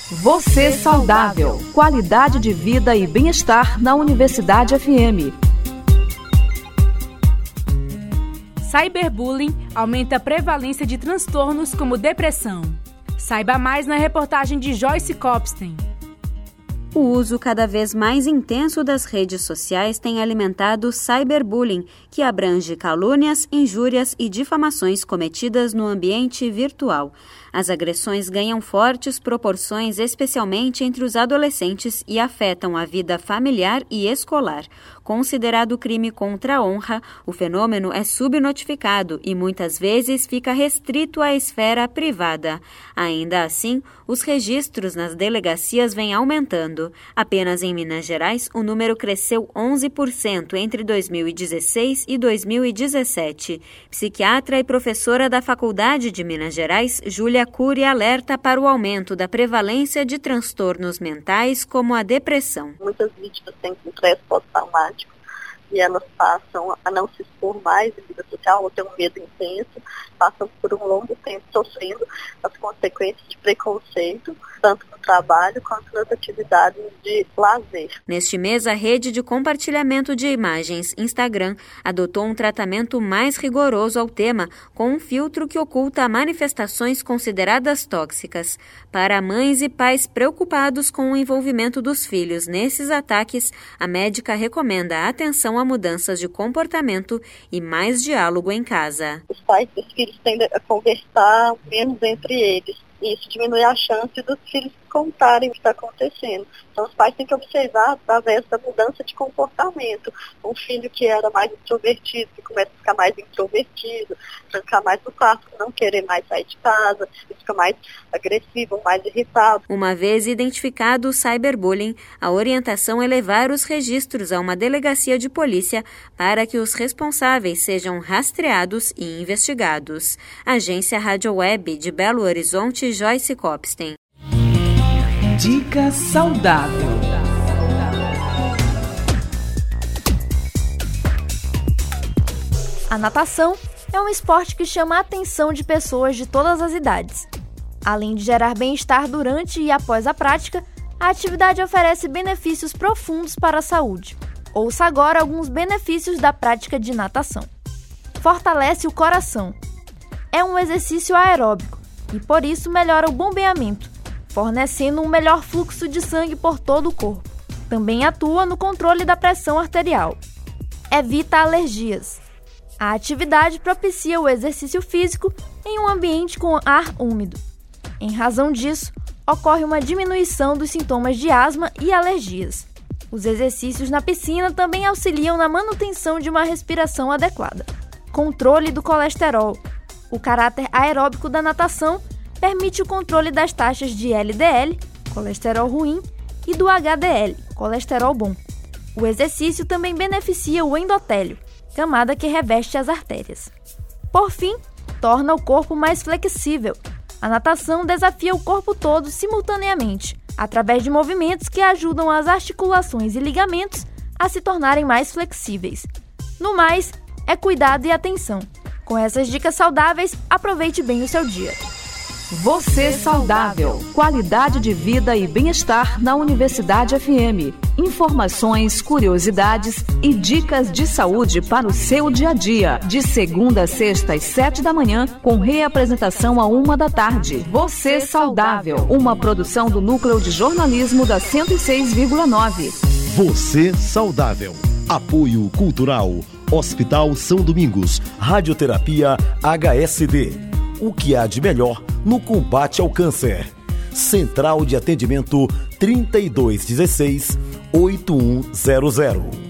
Você saudável. Qualidade de vida e bem-estar na Universidade FM. Cyberbullying aumenta a prevalência de transtornos como depressão. Saiba mais na reportagem de Joyce Kopstein. O uso cada vez mais intenso das redes sociais tem alimentado o cyberbullying, que abrange calúnias, injúrias e difamações cometidas no ambiente virtual. As agressões ganham fortes proporções, especialmente entre os adolescentes, e afetam a vida familiar e escolar. Considerado crime contra a honra, o fenômeno é subnotificado e muitas vezes fica restrito à esfera privada. Ainda assim, os registros nas delegacias vêm aumentando. Apenas em Minas Gerais, o número cresceu 11% entre 2016 e 2017. Psiquiatra e professora da Faculdade de Minas Gerais, Júlia Cury, alerta para o aumento da prevalência de transtornos mentais como a depressão. Muitas vítimas têm estresse pós-traumático e elas passam a não se expor mais em vida social ou ter um medo intenso, passam por um longo tempo sofrendo as consequências de preconceito, tanto no trabalho quanto nas atividades de lazer. Neste mês, a rede de compartilhamento de imagens Instagram adotou um tratamento mais rigoroso ao tema, com um filtro que oculta manifestações consideradas tóxicas. Para mães e pais preocupados com o envolvimento dos filhos nesses ataques, a médica recomenda atenção a mudanças de comportamento e mais diálogo em casa. Os pais dos filhos tendem a conversar menos entre eles. Isso diminui a chance dos filhos contarem o que está acontecendo. Então, os pais têm que observar através da mudança de comportamento. Um filho que era mais introvertido, que começa a ficar mais introvertido, trancar mais no quarto, não querer mais sair de casa, fica mais agressivo, mais irritado. Uma vez identificado o cyberbullying, a orientação é levar os registros a uma delegacia de polícia para que os responsáveis sejam rastreados e investigados. Agência Rádio Web de Belo Horizonte, Joyce Kopstein. Dica saudável. A natação é um esporte que chama a atenção de pessoas de todas as idades. Além de gerar bem-estar durante e após a prática, a atividade oferece benefícios profundos para a saúde. Ouça agora alguns benefícios da prática de natação. Fortalece o coração. É um exercício aeróbico e, por isso, melhora o bombeamento, fornecendo um melhor fluxo de sangue por todo o corpo. Também atua no controle da pressão arterial. Evita alergias. A atividade propicia o exercício físico em um ambiente com ar úmido. Em razão disso, ocorre uma diminuição dos sintomas de asma e alergias. Os exercícios na piscina também auxiliam na manutenção de uma respiração adequada. Controle do colesterol. O caráter aeróbico da natação permite o controle das taxas de LDL, colesterol ruim, e do HDL, colesterol bom. O exercício também beneficia o endotélio, camada que reveste as artérias. Por fim, torna o corpo mais flexível. A natação desafia o corpo todo simultaneamente, através de movimentos que ajudam as articulações e ligamentos a se tornarem mais flexíveis. No mais, é cuidado e atenção. Com essas dicas saudáveis, aproveite bem o seu dia. Você saudável. Qualidade de vida e bem-estar na Universidade FM. Informações, curiosidades e dicas de saúde para o seu dia a dia. De segunda a sexta às 7 da manhã, com reapresentação à 1 da tarde. Você saudável. Uma produção do Núcleo de Jornalismo da 106,9. Você saudável. Apoio Cultural. Hospital São Domingos. Radioterapia HSD. O que há de melhor no combate ao câncer. Central de Atendimento 3216-8100.